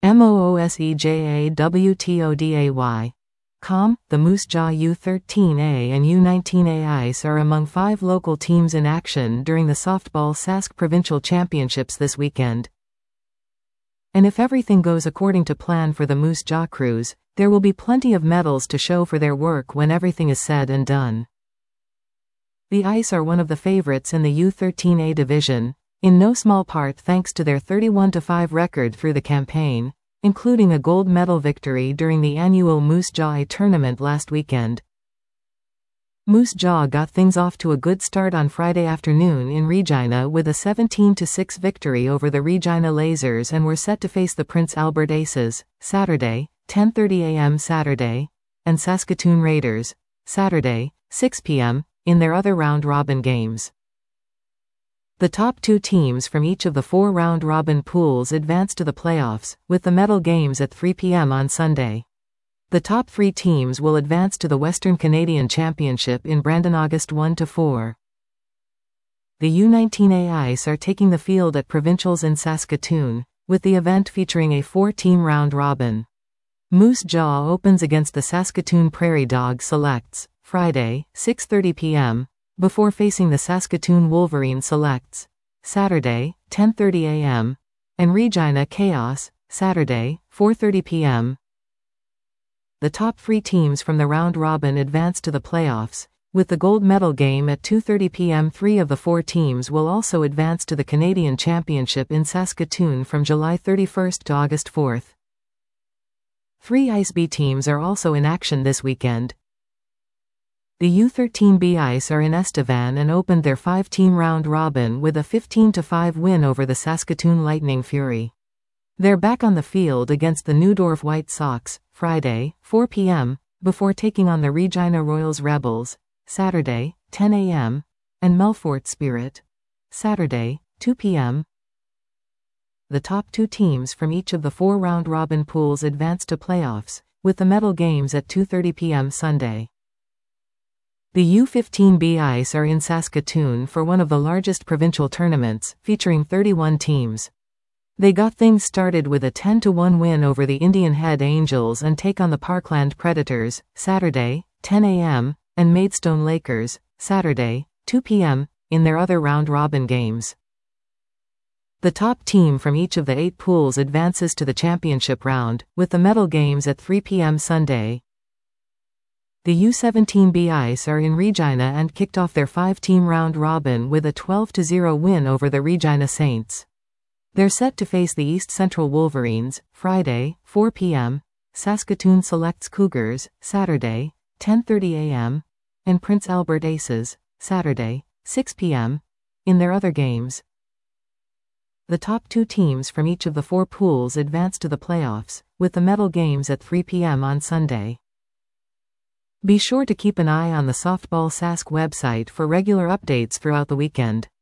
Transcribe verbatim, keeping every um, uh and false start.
M O O S E J A W T O D A Y. Com, the Moose Jaw U thirteen A and U nineteen A Ice are among five local teams in action during the Softball Sask Provincial Championships this weekend. And if everything goes according to plan for the Moose Jaw crews, there will be plenty of medals to show for their work when everything is said and done. The Ice are one of the favorites in the U thirteen A division, in no small part thanks to their thirty-one to five record through the campaign, including a gold medal victory during the annual Moose Jaw A tournament last weekend. Moose Jaw got things off to a good start on Friday afternoon in Regina with a seventeen to six victory over the Regina Lasers and were set to face the Prince Albert Aces, Saturday, ten thirty a m Saturday, and Saskatoon Raiders, Saturday, six p m, in their other round-robin games. The top two teams from each of the four round-robin pools advanced to the playoffs, with the medal games at three p m on Sunday. The top three teams will advance to the Western Canadian Championship in Brandon August one to four. The U nineteen A Ice are taking the field at Provincials in Saskatoon, with the event featuring a four-team round-robin. Moose Jaw opens against the Saskatoon Prairie Dog Selects, Friday, six thirty p m, before facing the Saskatoon Wolverine Selects, Saturday, ten thirty a m, and Regina Chaos, Saturday, four thirty p m. The top three teams from the round-robin advance to the playoffs, with the gold medal game at two thirty p m Three of the four teams will also advance to the Canadian Championship in Saskatoon from July thirty-first to August fourth. Three Ice B teams are also in action this weekend. The U thirteen B Ice are in Estevan and opened their five-team round-robin with a fifteen to five win over the Saskatoon Lightning Fury. They're back on the field against the Neudorf White Sox, Friday, four p m, before taking on the Regina Royals Rebels, Saturday, ten a m, and Melfort Spirit, Saturday, two p m. The top two teams from each of the four round-robin pools advance to playoffs, with the medal games at two thirty p m Sunday. The U fifteen B Ice are in Saskatoon for one of the largest provincial tournaments, featuring thirty-one teams. They got things started with a ten to one win over the Indian Head Angels and take on the Parkland Predators, Saturday, ten a m, and Maidstone Lakers, Saturday, two p m, in their other round-robin games. The top team from each of the eight pools advances to the championship round, with the medal games at three p m Sunday. The U seventeen B Ice are in Regina and kicked off their five-team round-robin with a twelve to zero win over the Regina Saints. They're set to face the East Central Wolverines, Friday, four p m, Saskatoon Selects Cougars, Saturday, ten thirty a m, and Prince Albert Aces, Saturday, six p m, in their other games. The top two teams from each of the four pools advance to the playoffs, with the medal games at three p m on Sunday. Be sure to keep an eye on the Softball Sask website for regular updates throughout the weekend.